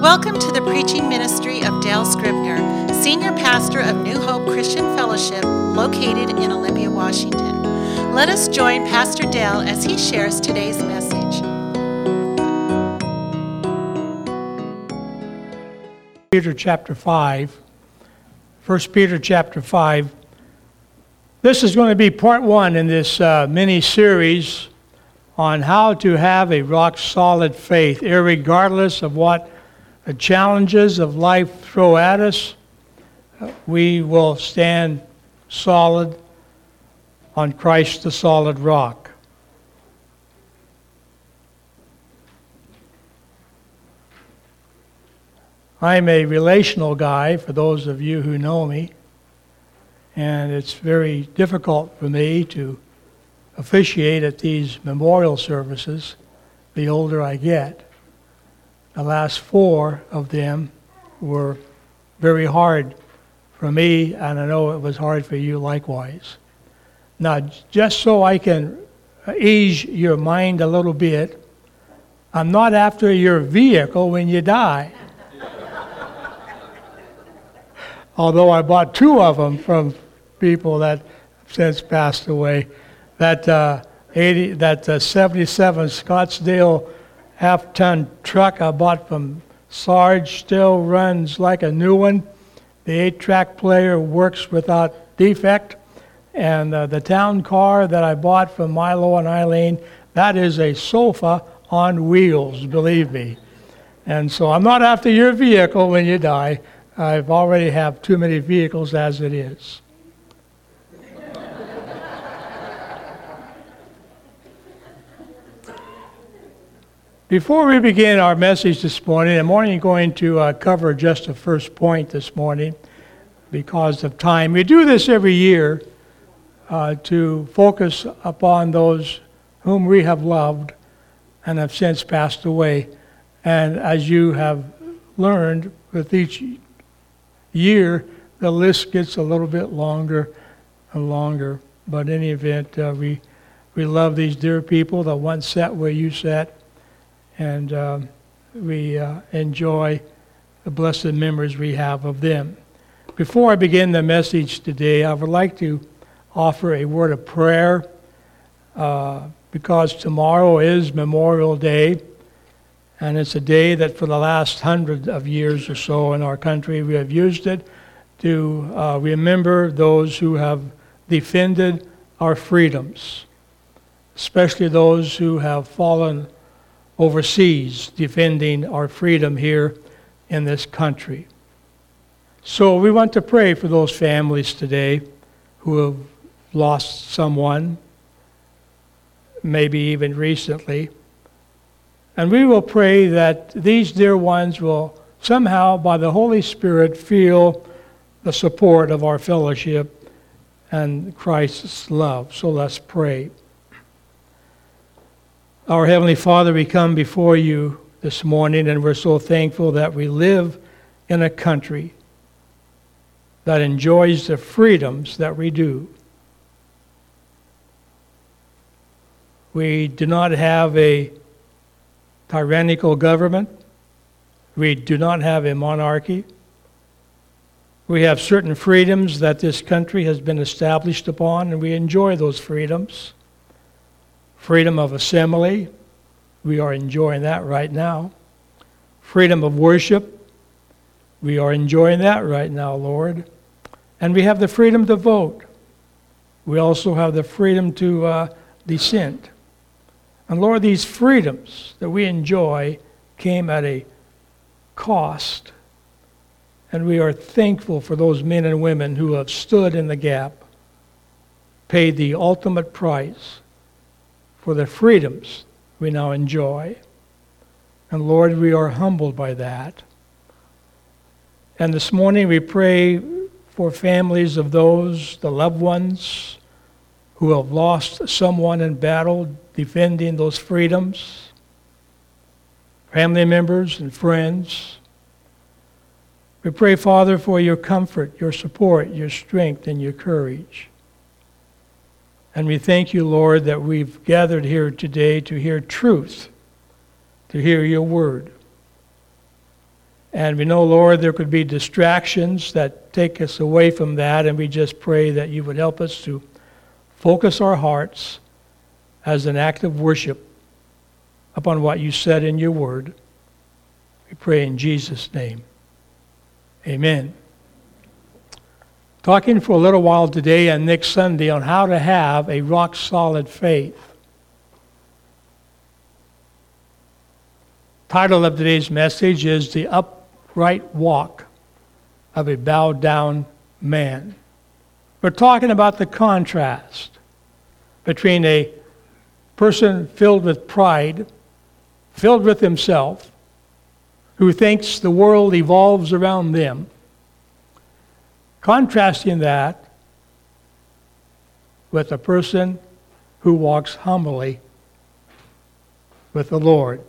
Welcome to the preaching ministry of Dale Scribner, Senior Pastor of New Hope Christian Fellowship, located in Olympia, Washington. Let us join Pastor Dale as he shares today's message. Peter chapter 5, 1 Peter chapter 5. This is going to be part one in this mini-series on how to have a rock-solid faith, irregardless of what the challenges of life throw at us. We will stand solid on Christ the solid rock. I'm a relational guy, for those of you who know me, and it's very difficult for me to officiate at these memorial services the older I get. The last 4 of them were very hard for me, and I know it was hard for you likewise. Now, just so I can ease your mind a little bit, I'm not after your vehicle when you die. Although I bought 2 of them from people that have since passed away. That 77 Scottsdale half-ton truck I bought from Sarge still runs like a new one. The 8-track player works without defect. And the town car that I bought from Milo and Eileen, that is a sofa on wheels, believe me. And so I'm not after your vehicle when you die. I've already have too many vehicles as it is. Before we begin our message this morning, I'm only going to cover just the first point this morning because of time. We do this every year to focus upon those whom we have loved and have since passed away. And as you have learned, with each year, the list gets a little bit longer and longer. But in any event, we love these dear people that once sat where you sat. And we enjoy the blessed memories we have of them. Before I begin the message today, I would like to offer a word of prayer because tomorrow is Memorial Day, and it's a day that for the last 100 of years or so in our country we have used it to remember those who have defended our freedoms, especially those who have fallen overseas defending our freedom here in this country. So we want to pray for those families today who have lost someone, maybe even recently. And we will pray that these dear ones will somehow, by the Holy Spirit, feel the support of our fellowship and Christ's love. So let's pray. Our Heavenly Father, we come before you this morning, and we're so thankful that we live in a country that enjoys the freedoms that we do. We do not have a tyrannical government. We do not have a monarchy. We have certain freedoms that this country has been established upon, and we enjoy those freedoms. Freedom of assembly, we are enjoying that right now. Freedom of worship, we are enjoying that right now, Lord. And we have the freedom to vote. We also have the freedom to dissent. And Lord, these freedoms that we enjoy came at a cost. And we are thankful for those men and women who have stood in the gap, paid the ultimate price for the freedoms we now enjoy. And Lord, we are humbled by that. And this morning we pray for families of those, the loved ones, who have lost someone in battle defending those freedoms, family members and friends. We pray, Father, for your comfort, your support, your strength, and your courage. And we thank you, Lord, that we've gathered here today to hear truth, to hear your word. And we know, Lord, there could be distractions that take us away from that, and we just pray that you would help us to focus our hearts as an act of worship upon what you said in your word. We pray in Jesus' name. Amen. Talking for a little while today and next Sunday on how to have a rock-solid faith. Title of today's message is The Upright Walk of a Bowed-Down Man. We're talking about the contrast between a person filled with pride, filled with himself, who thinks the world evolves around them, contrasting that with a person who walks humbly with the Lord.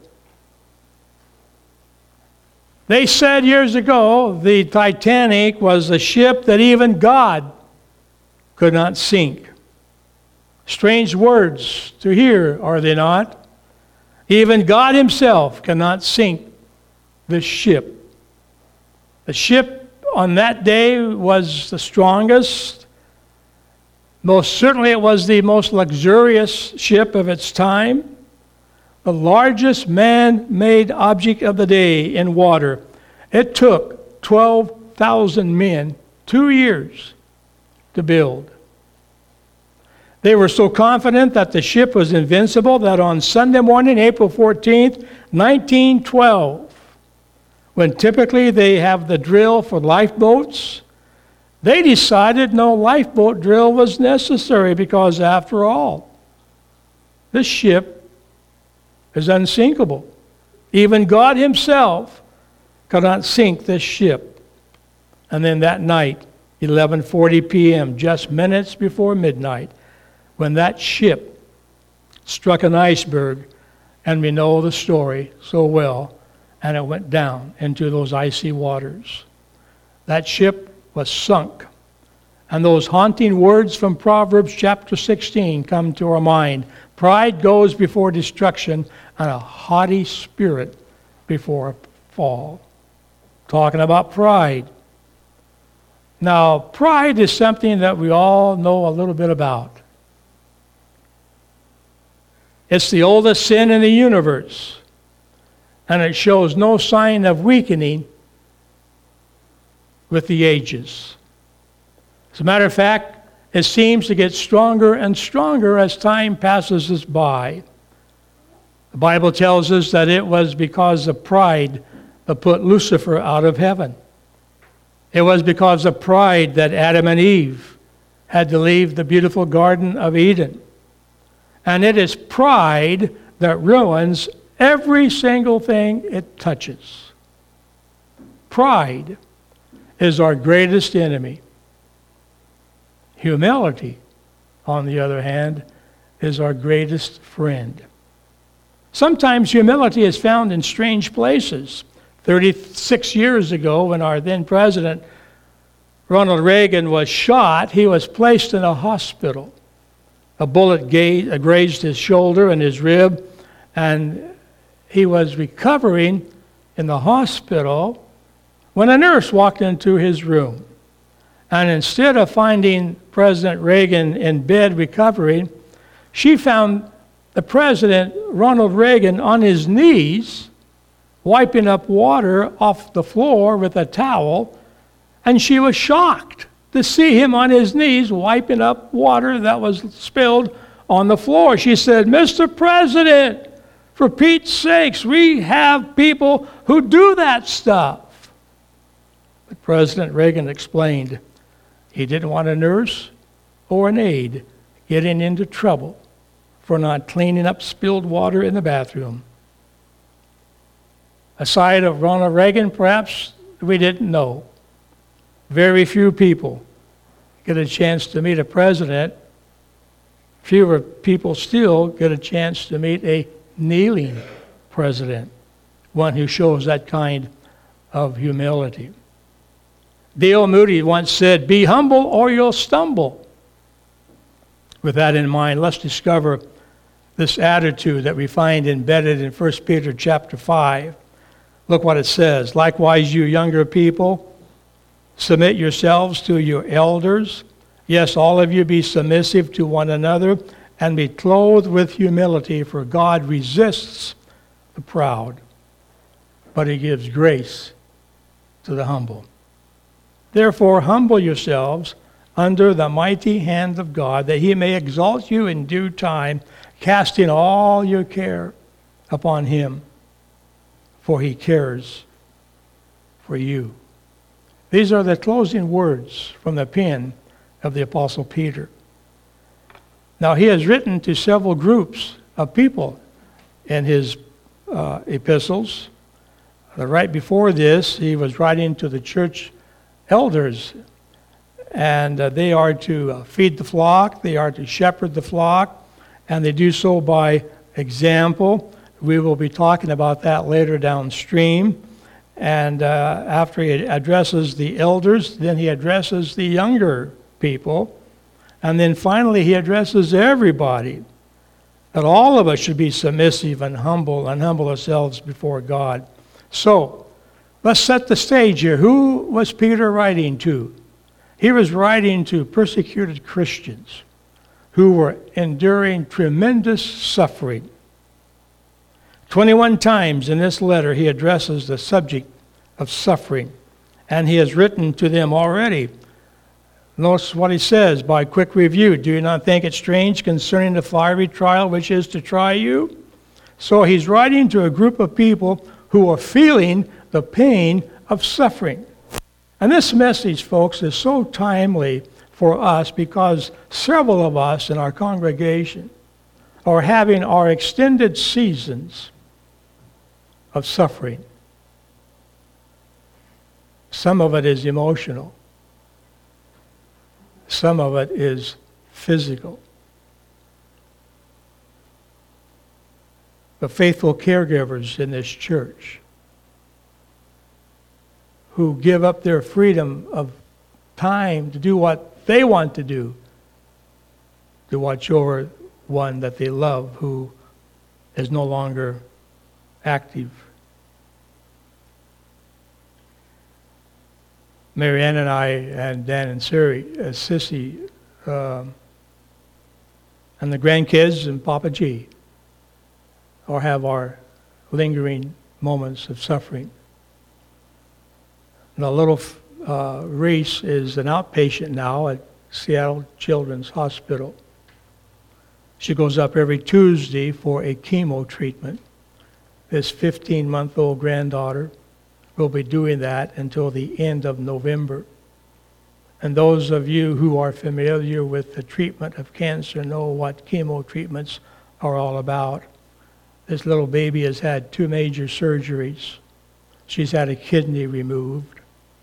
They said years ago the Titanic was a ship that even God could not sink. Strange words to hear, are they not? Even God himself cannot sink this ship. The ship on that day was the strongest. Most certainly it was the most luxurious ship of its time. The largest man-made object of the day in water. It took 12,000 men 2 years to build. They were so confident that the ship was invincible that on Sunday morning, April 14th, 1912, when typically they have the drill for lifeboats, they decided no lifeboat drill was necessary because, after all, this ship is unsinkable. Even God himself cannot sink this ship. And then that night, 11:40 p.m., just minutes before midnight, when that ship struck an iceberg, and we know the story so well, and it went down into those icy waters. That ship was sunk. And those haunting words from Proverbs chapter 16 come to our mind. Pride goes before destruction, and a haughty spirit before a fall. Talking about pride. Now, pride is something that we all know a little bit about. It's the oldest sin in the universe, and it shows no sign of weakening with the ages. As a matter of fact, it seems to get stronger and stronger as time passes us by. The Bible tells us that it was because of pride that put Lucifer out of heaven. It was because of pride that Adam and Eve had to leave the beautiful Garden of Eden. And it is pride that ruins every single thing it touches. Pride is our greatest enemy. Humility, on the other hand, is our greatest friend. Sometimes humility is found in strange places. 36 years ago, when our then president, Ronald Reagan, was shot, he was placed in a hospital. A bullet grazed his shoulder and his rib, and he was recovering in the hospital when a nurse walked into his room. And instead of finding President Reagan in bed recovering, she found the President, Ronald Reagan, on his knees, wiping up water off the floor with a towel, and she was shocked to see him on his knees wiping up water that was spilled on the floor. She said, "Mr. President, for Pete's sakes, we have people who do that stuff." But President Reagan explained he didn't want a nurse or an aide getting into trouble for not cleaning up spilled water in the bathroom. A side of Ronald Reagan, perhaps, we didn't know. Very few people get a chance to meet a president. Fewer people still get a chance to meet a kneeling president, one who shows that kind of humility. D.L. Moody once said, "Be humble or you'll stumble." With that in mind, let's discover this attitude that we find embedded in 1 Peter chapter 5. Look what it says. Likewise, you younger people, submit yourselves to your elders. Yes, all of you be submissive to one another and be clothed with humility, for God resists the proud, but he gives grace to the humble. Therefore, humble yourselves under the mighty hand of God, that he may exalt you in due time, casting all your care upon him, for he cares for you. These are the closing words from the pen of the Apostle Peter. Now, he has written to several groups of people in his epistles. Right before this, he was writing to the church elders, and they are to feed the flock, they are to shepherd the flock, and they do so by example. We will be talking about that later downstream. And after he addresses the elders, then he addresses the younger people. And then finally he addresses everybody, that all of us should be submissive and humble ourselves before God. So, let's set the stage here. Who was Peter writing to? He was writing to persecuted Christians who were enduring tremendous suffering. 21 times in this letter he addresses the subject of suffering, and he has written to them already. Notice what he says, by quick review. Do you not think it strange concerning the fiery trial which is to try you? So he's writing to a group of people who are feeling the pain of suffering. And this message, folks, is so timely for us because several of us in our congregation are having our extended seasons of suffering. Some of it is emotional. Some of it is physical. The faithful caregivers in this church who give up their freedom of time to do what they want to do, to watch over one that they love who is no longer active. Marianne and I and Dan and Sissy, and the grandkids and Papa G, or have our lingering moments of suffering. The little Reese is an outpatient now at Seattle Children's Hospital. She goes up every Tuesday for a chemo treatment. This 15-month-old granddaughter will be doing that until the end of November. And those of you who are familiar with the treatment of cancer know what chemo treatments are all about. This little baby has had 2 major surgeries. She's had a kidney removed.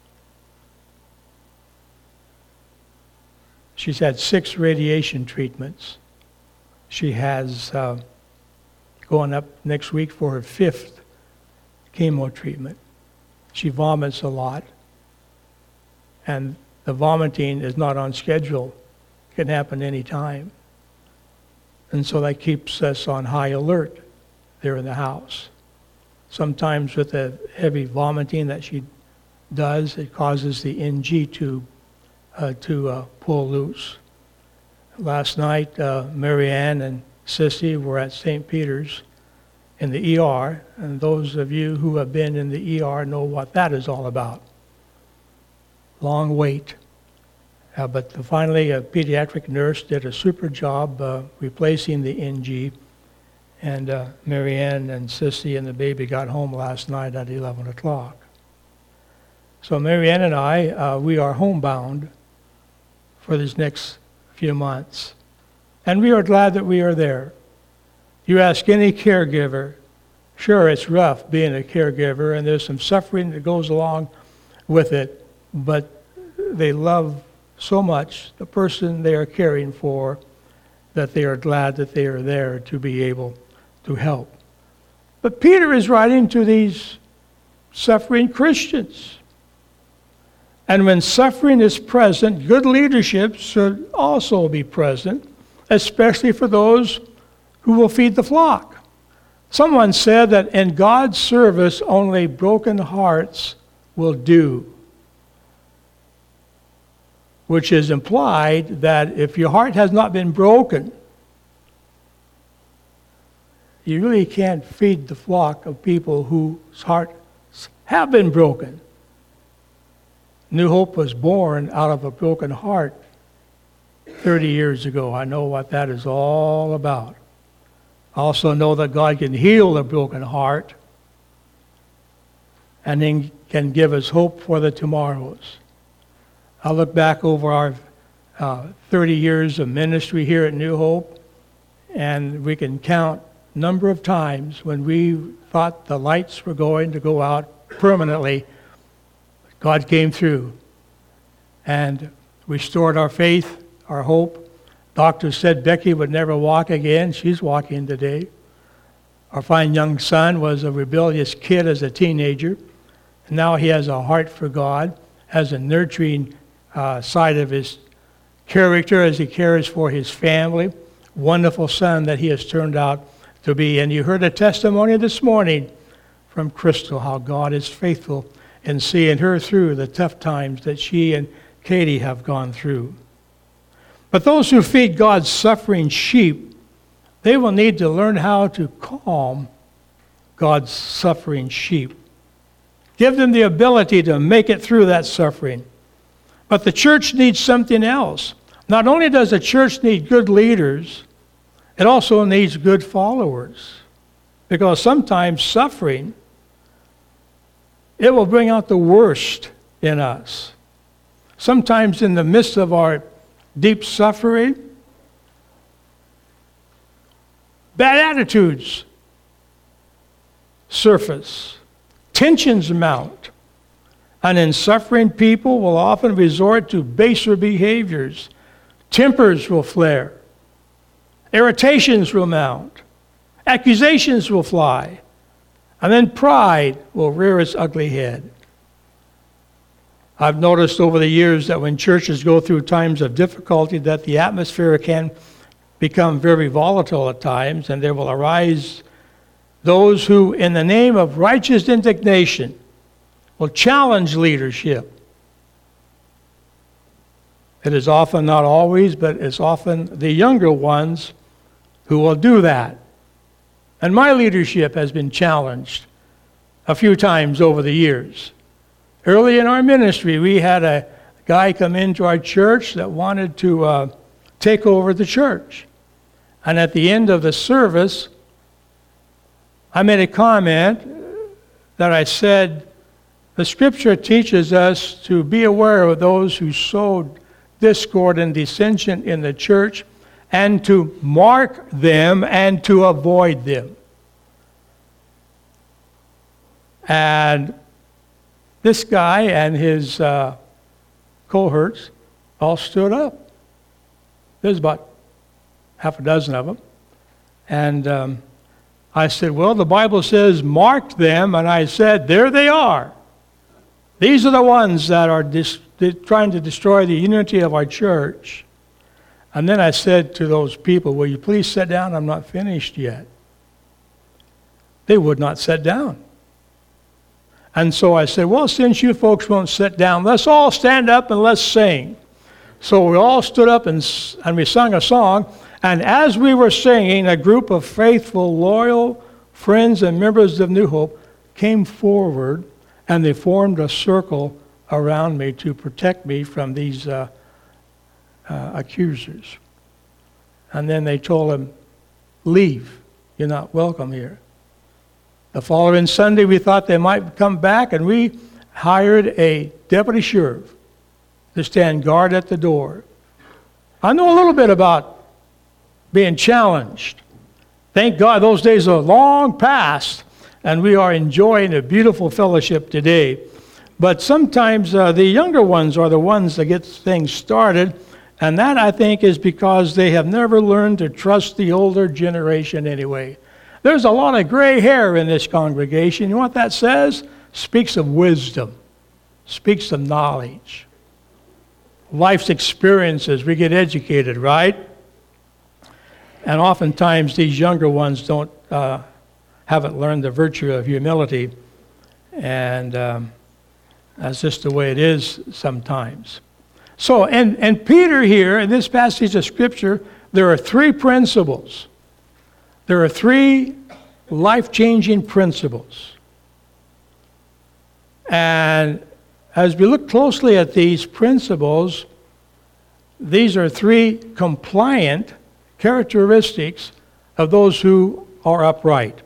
She's had 6 radiation treatments. She has going up next week for her 5th chemo treatment. She vomits a lot, and the vomiting is not on schedule. It can happen any time. And so that keeps us on high alert there in the house. Sometimes with the heavy vomiting that she does, it causes the NG tube to pull loose. Last night, Marianne and Sissy were at St. Peter's in the ER, and those of you who have been in the ER know what that is all about. Long wait. But finally, a pediatric nurse did a super job replacing the NG, and Marianne and Sissy and the baby got home last night at 11 o'clock. So Marianne and I, we are homebound for these next few months, and we are glad that we are there. You ask any caregiver, sure, it's rough being a caregiver, and there's some suffering that goes along with it, but they love so much the person they are caring for that they are glad that they are there to be able to help. But Peter is writing to these suffering Christians. And when suffering is present, good leadership should also be present, especially for those who will feed the flock, Someone said that in God's service, only broken hearts will do, which is implied that if your heart has not been broken, you really can't feed the flock of people whose hearts have been broken. New Hope was born out of a broken heart 30 years ago. I know what that is all about. I also know that God can heal a broken heart and then can give us hope for the tomorrows. I look back over our 30 years of ministry here at New Hope, and we can count number of times when we thought the lights were going to go out permanently. God came through and restored our faith, our hope. Doctors said Becky would never walk again. She's walking today. Our fine young son was a rebellious kid as a teenager. And now he has a heart for God, has a nurturing side of his character as he cares for his family. Wonderful son that he has turned out to be. And you heard a testimony this morning from Crystal, how God is faithful in seeing her through the tough times that she and Katie have gone through. But those who feed God's suffering sheep, they will need to learn how to calm God's suffering sheep. Give them the ability to make it through that suffering. But the church needs something else. Not only does the church need good leaders, it also needs good followers. Because sometimes suffering, it will bring out the worst in us. Sometimes in the midst of our deep suffering, bad attitudes surface, tensions mount, and in suffering, people will often resort to baser behaviors. Tempers will flare, irritations will mount, accusations will fly, and then pride will rear its ugly head. I've noticed over the years that when churches go through times of difficulty, that the atmosphere can become very volatile at times, and there will arise those who, in the name of righteous indignation, will challenge leadership. It is often, not always, but it's often the younger ones who will do that. And my leadership has been challenged a few times over the years. Early in our ministry, we had a guy come into our church that wanted to take over the church. And at the end of the service, I made a comment that I said, the scripture teaches us to be aware of those who sowed discord and dissension in the church, and to mark them and to avoid them. And this guy and his cohorts all stood up. There's about half a dozen of them. And I said, well, the Bible says mark them. And I said, there they are. These are the ones that are trying to destroy the unity of our church. And then I said to those people, will you please sit down? I'm not finished yet. They would not sit down. And so I said, well, since you folks won't sit down, let's all stand up and let's sing. So we all stood up and we sung a song. And as we were singing, a group of faithful, loyal friends and members of New Hope came forward, and they formed a circle around me to protect me from these accusers. And then they told him, leave. You're not welcome here. The following Sunday, we thought they might come back, and we hired a deputy sheriff to stand guard at the door. I know a little bit about being challenged. Thank God those days are long past, and we are enjoying a beautiful fellowship today. But sometimes the younger ones are the ones that get things started, and that, I think, is because they have never learned to trust the older generation anyway. There's a lot of gray hair in this congregation. You know what that says? Speaks of wisdom. Speaks of knowledge. Life's experiences. We get educated, right? And oftentimes these younger ones don't haven't learned the virtue of humility, and that's just the way it is sometimes. So, and Peter here, in this passage of Scripture, there are three principles. There are three life-changing principles. And as we look closely at these principles, these are three compliant characteristics of those who are upright.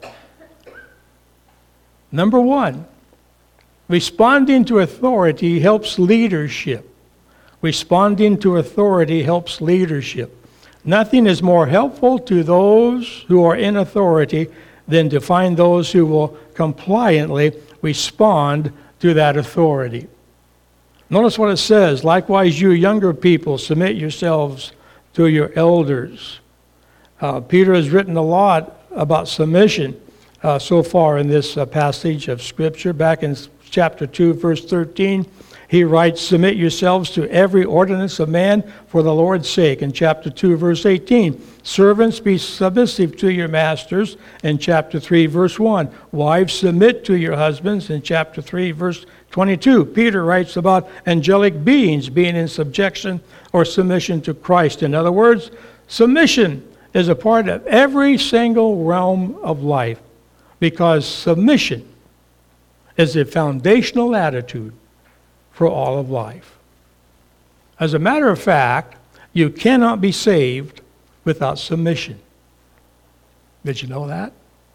Number one, responding to authority helps leadership. Responding to authority helps leadership. Nothing is more helpful to those who are in authority than to find those who will compliantly respond to that authority. Notice what it says. Likewise, you younger people, submit yourselves to your elders. Peter has written a lot about submission so far in this passage of Scripture. Back in chapter 2, verse 13, he writes, submit yourselves to every ordinance of man for the Lord's sake. In chapter 2, verse 18, servants, be submissive to your masters. In chapter 3, verse 1, wives, submit to your husbands. In chapter 3, verse 22, Peter writes about angelic beings being in subjection or submission to Christ. In other words, submission is a part of every single realm of life, because submission is a foundational attitude for all of life. As a matter of fact, you cannot be saved without submission. Did you know that?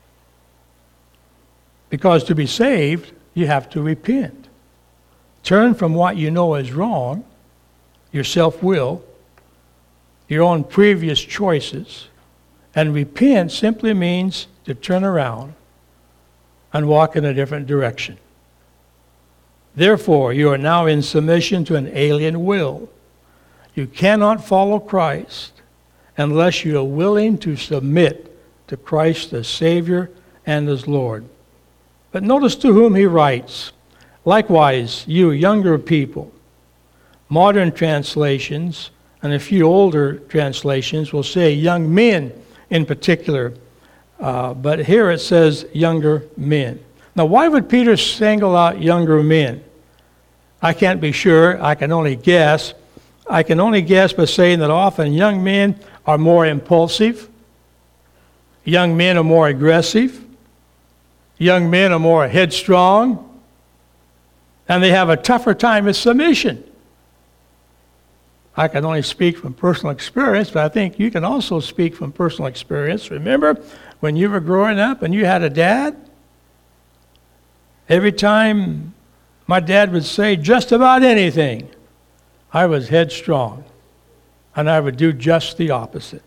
Because to be saved, you have to repent. Turn from what you know is wrong, your self-will, your own previous choices, and repent simply means to turn around and walk in a different direction. Therefore, you are now in submission to an alien will. You cannot follow Christ unless you are willing to submit to Christ as Savior and as Lord. But notice to whom he writes. Likewise, you younger people. Modern translations and a few older translations will say young men in particular. But here it says younger men. Now, why would Peter single out younger men? I can't be sure. I can only guess. I can only guess by saying that often young men are more impulsive. Young men are more aggressive. Young men are more headstrong. And they have a tougher time with submission. I can only speak from personal experience, but I think you can also speak from personal experience. Remember when you were growing up and you had a dad? Every time my dad would say just about anything, I was headstrong, and I would do just the opposite.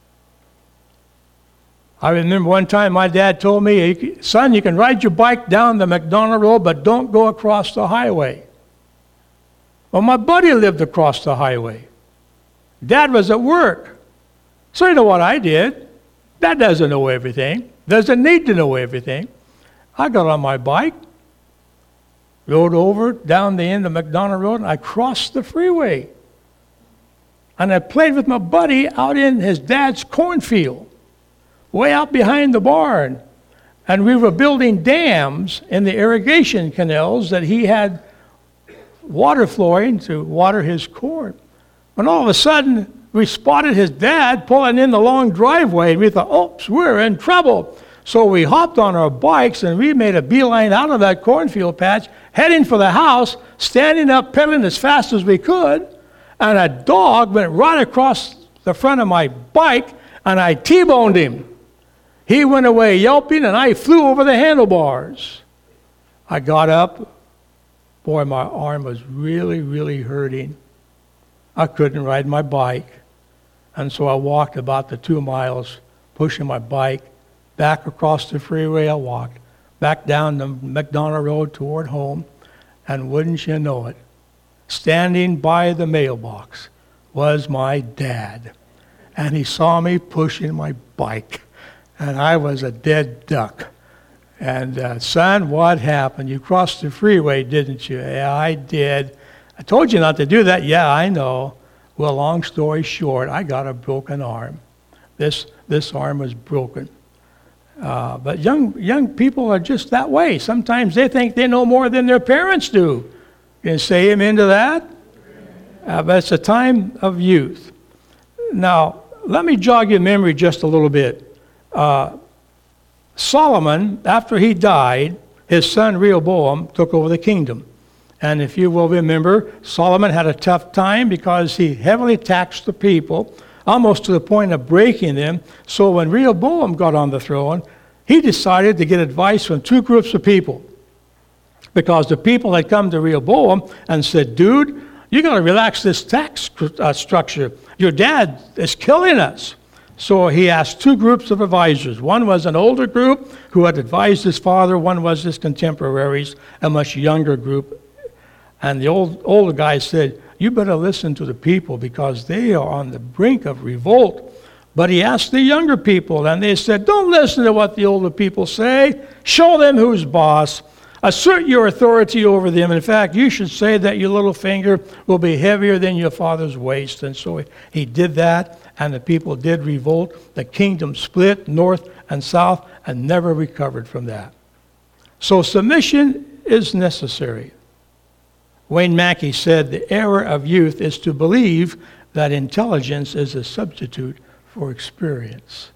I remember one time my dad told me, son, you can ride your bike down the McDonald Road, but don't go across the highway. Well, my buddy lived across the highway. Dad was at work. So you know what I did? Dad doesn't know everything, doesn't need to know everything. I got on my bike, rode over down the end of McDonald Road, and I crossed the freeway. And I played with my buddy out in his dad's cornfield, way out behind the barn. And we were building dams in the irrigation canals that he had water flowing to water his corn. When all of a sudden, we spotted his dad pulling in the long driveway, and we thought, oops, we're in trouble. So we hopped on our bikes, and we made a beeline out of that cornfield patch, heading for the house, standing up, pedaling as fast as we could, and a dog went right across the front of my bike, and I T-boned him. He went away yelping, and I flew over the handlebars. I got up. Boy, my arm was really, really hurting. I couldn't ride my bike, and so I walked about the 2 miles, pushing my bike. Back across the freeway I walked, back down the McDonald Road toward home, and wouldn't you know it, standing by the mailbox was my dad. And he saw me pushing my bike, and I was a dead duck. And son, what happened? You crossed the freeway, didn't you? Yeah, I did. I told you not to do that. Yeah, I know. Well, long story short, I got a broken arm. This arm was broken. But young people are just that way. Sometimes they think they know more than their parents do. You can say amen to that? But it's a time of youth. Now, let me jog your memory just a little bit. Solomon, after he died, his son Rehoboam took over the kingdom. And if you will remember, Solomon had a tough time because he heavily taxed the people, almost to the point of breaking them. So when Rehoboam got on the throne, he decided to get advice from two groups of people. Because the people had come to Rehoboam and said, dude, you got to relax this tax structure. Your dad is killing us. So he asked two groups of advisors. One was an older group who had advised his father. One was his contemporaries, a much younger group. And the older guy said, you better listen to the people because they are on the brink of revolt. But he asked the younger people, and they said, don't listen to what the older people say. Show them who's boss. Assert your authority over them. In fact, you should say that your little finger will be heavier than your father's waist. And so he did that, and the people did revolt. The kingdom split north and south and never recovered from that. So submission is necessary. Wayne Mackey said, the error of youth is to believe that intelligence is a substitute for experience.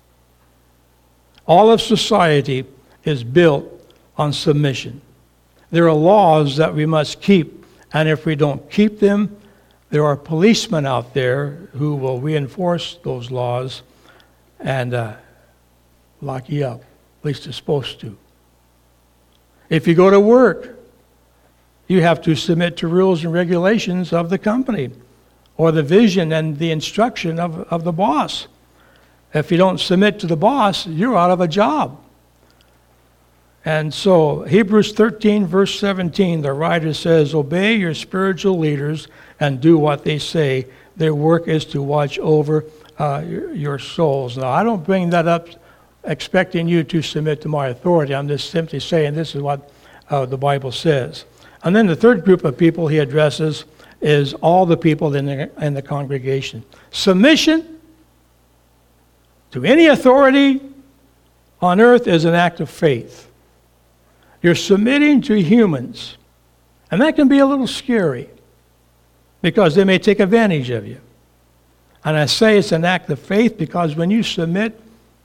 All of society is built on submission. There are laws that we must keep, and if we don't keep them, there are policemen out there who will reinforce those laws and lock you up. At least they're supposed to. If you go to work, you have to submit to rules and regulations of the company or the vision and the instruction of the boss. If you don't submit to the boss, you're out of a job. And so Hebrews 13, verse 17, the writer says, obey your spiritual leaders and do what they say. Their work is to watch over your souls. Now, I don't bring that up expecting you to submit to my authority. I'm just simply saying this is what the Bible says. And then the third group of people he addresses is all the people in the congregation. Submission to any authority on earth is an act of faith. You're submitting to humans. And that can be a little scary because they may take advantage of you. And I say it's an act of faith because when you submit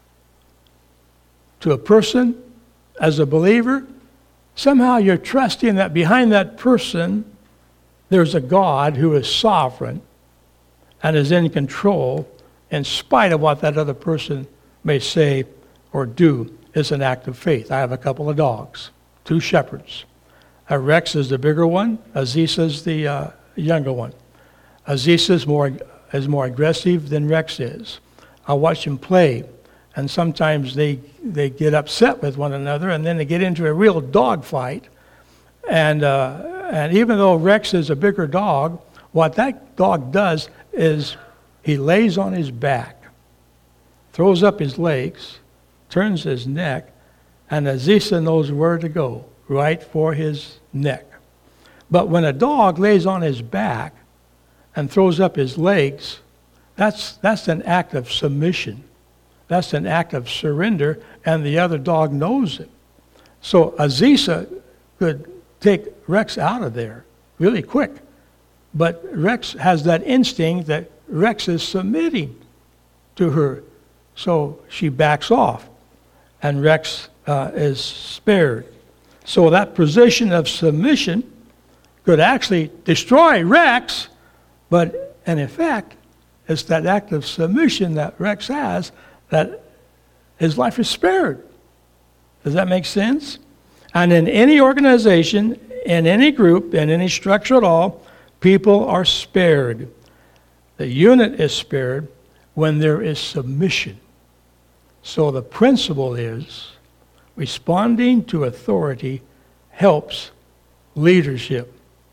to a person as a believer, somehow you're trusting that behind that person there's a God who is sovereign and is in control in spite of what that other person may say or do. It's an act of faith. I have a couple of dogs, 2 shepherds. Rex is the bigger one. Aziz is the younger one. Aziz is more aggressive than Rex is. I watch them play, and sometimes they get upset with one another, and then they get into a real dog fight. And even though Rex is a bigger dog, what that dog does is he lays on his back, throws up his legs, turns his neck, and Aziz knows where to go, right for his neck. But when a dog lays on his back and throws up his legs, that's an act of submission. That's an act of surrender, and the other dog knows it. So Aziza could take Rex out of there really quick. But Rex has that instinct that Rex is submitting to her. So she backs off, and Rex is spared. So that position of submission could actually destroy Rex, but in effect, it's that act of submission that Rex has that his life is spared. Does that make sense? And in any organization, in any group, in any structure at all, people are spared. The unit is spared when there is submission. So the principle is responding to authority helps leadership.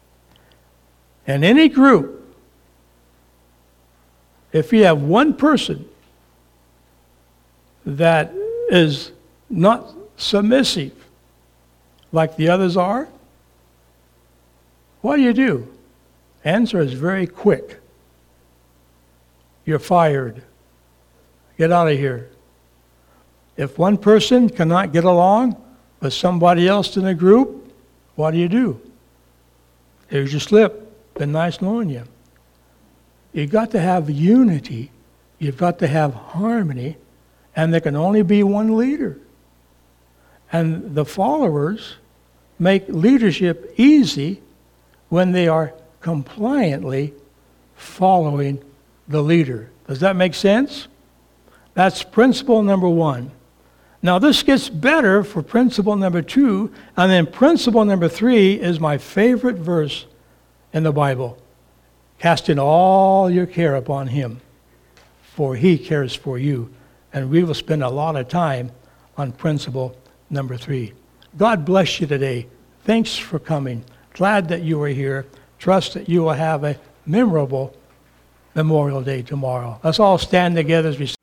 In any group, if you have one person that is not submissive like the others are, what do? Answer is very quick. You're fired. Get out of here. If one person cannot get along with somebody else in the group, what do? Here's your slip. Been nice knowing you. You've got to have unity. You've got to have harmony. And there can only be one leader. And the followers make leadership easy when they are compliantly following the leader. Does that make sense? That's principle number 1. Now this gets better for principle number 2, and then principle number 3 is my favorite verse in the Bible. Casting all your care upon him, for he cares for you. And we will spend a lot of time on principle number 3. God bless you today. Thanks for coming. Glad that you are here. Trust that you will have a memorable Memorial Day tomorrow. Let's all stand together as we